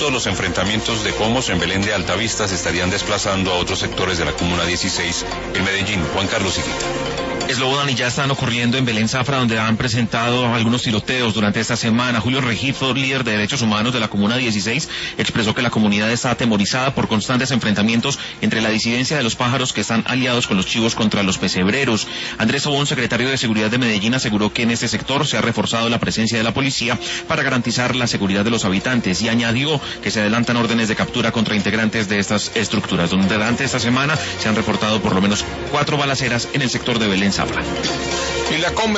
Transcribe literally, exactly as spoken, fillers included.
Todos los enfrentamientos de Pomos en Belén de Altavista se estarían desplazando a otros sectores de la Comuna dieciséis en Medellín. Juan Carlos Higuita. Slobodan, y ya están ocurriendo en Belén Zafra, donde han presentado algunos tiroteos durante esta semana. Julio Regifo, líder de derechos humanos de la Comuna dieciséis, expresó que la comunidad está atemorizada por constantes enfrentamientos entre la disidencia de los pájaros que están aliados con los chivos contra los pesebreros. Andrés Obón, secretario de Seguridad de Medellín, aseguró que en este sector se ha reforzado la presencia de la policía para garantizar la seguridad de los habitantes, y añadió que se adelantan órdenes de captura contra integrantes de estas estructuras. Durante esta semana se han reportado por lo menos cuatro balaceras en el sector de Belén Zafra. Y la